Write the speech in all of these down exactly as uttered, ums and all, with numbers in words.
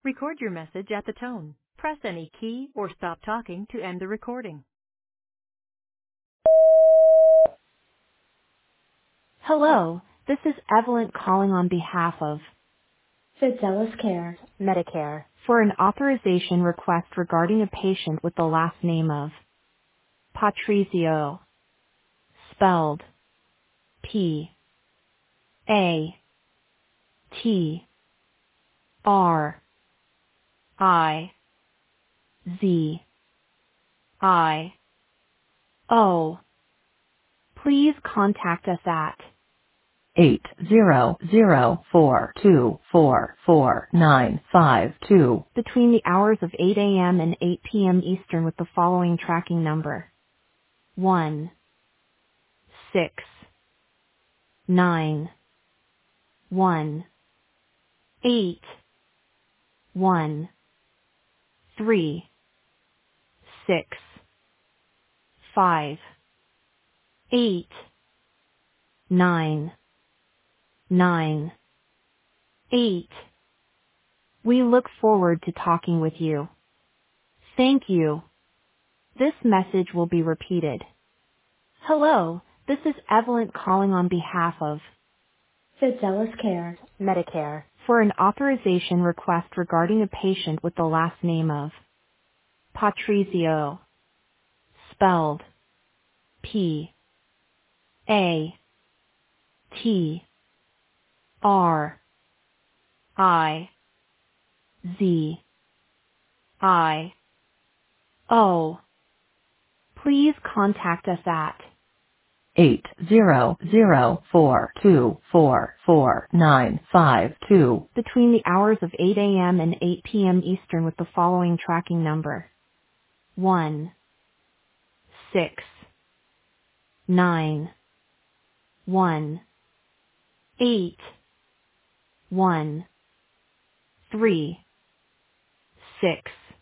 Record your message at the tone. Press any key or stop talking to end the recording. Hello, this is Evelyn calling on behalf of Fidelis Care, Medicare, for an authorization request regarding a patient with the last name of Patrizio, spelled P A T R I Z I O. Please contact us at eight zero zero four two four four nine five two between the hours of eight a.m. and eight p.m. Eastern with the following tracking number: one six nine one eight one three six five eight nine nine eight. We look forward to talking with you. Thank you. This message will be repeated. Hello, this is Evelyn calling on behalf of Fidelis Care, Medicare, for an authorization request regarding a patient with the last name of Patrizio, spelled P A T R I Z I O. Please contact us at eight zero zero four two four four nine five two between the hours of eight a.m. and eight p.m. Eastern with the following tracking number: one six nine one eight one three six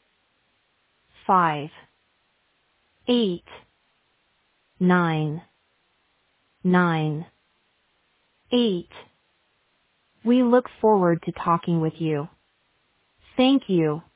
five eight nine nine eight. We look forward to talking with you. Thank you.